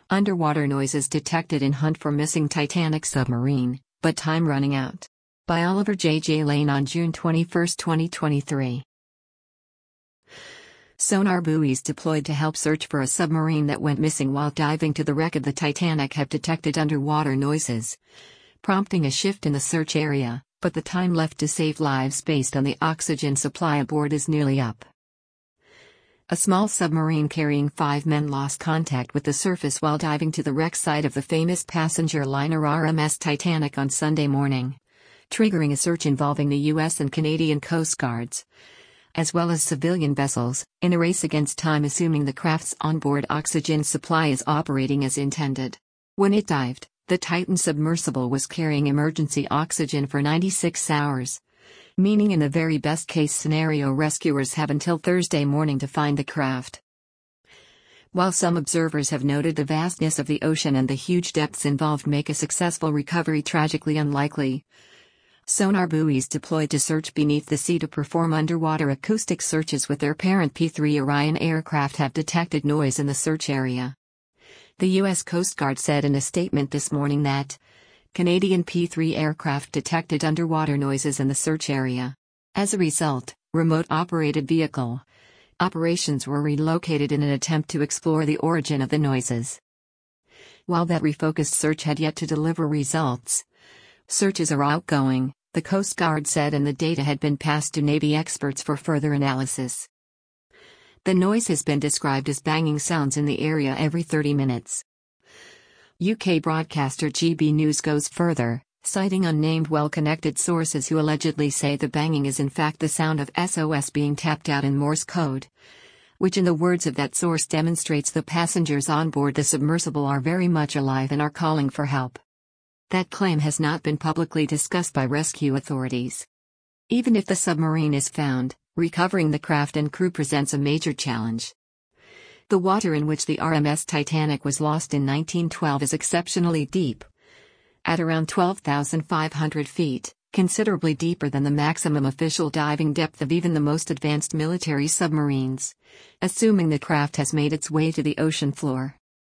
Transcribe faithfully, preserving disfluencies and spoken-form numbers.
Underwater noises detected in hunt for missing Titanic submarine, but time running out. By Oliver J. J. Lane on June twenty-first, twenty twenty-three. Sonar buoys deployed to help search for a submarine that went missing while diving to the wreck of the Titanic have detected underwater noises, prompting a shift in the search area, but the time left to save lives based on the oxygen supply aboard is nearly up. A small submarine carrying five men lost contact with the surface while diving to the wreck site of the famous passenger liner R M S Titanic on Sunday morning, triggering a search involving the U S and Canadian Coast Guards, as well as civilian vessels, in a race against time assuming the craft's onboard oxygen supply is operating as intended. When it dived, the Titan submersible was carrying emergency oxygen for ninety-six hours, meaning in the very best case scenario rescuers have until Thursday morning to find the craft. While some observers have noted the vastness of the ocean and the huge depths involved make a successful recovery tragically unlikely, sonar buoys deployed to search beneath the sea to perform underwater acoustic searches with their parent P three Orion aircraft have detected noise in the search area. The U S Coast Guard said in a statement this morning that Canadian P three aircraft detected underwater noises in the search area. As a result, remote-operated vehicle operations were relocated in an attempt to explore the origin of the noises. While that refocused search had yet to deliver results, searches are outgoing, the Coast Guard said, and the data had been passed to Navy experts for further analysis. The noise has been described as banging sounds in the area every thirty minutes. U K broadcaster G B News goes further, citing unnamed well-connected sources who allegedly say the banging is in fact the sound of S O S being tapped out in Morse code, which in the words of that source demonstrates the passengers on board the submersible are very much alive and are calling for help. That claim has not been publicly discussed by rescue authorities. Even if the submarine is found, recovering the craft and crew presents a major challenge. The water in which the R M S Titanic was lost in nineteen twelve is exceptionally deep, at around twelve thousand five hundred feet, considerably deeper than the maximum official diving depth of even the most advanced military submarines, assuming the craft has made its way to the ocean floor.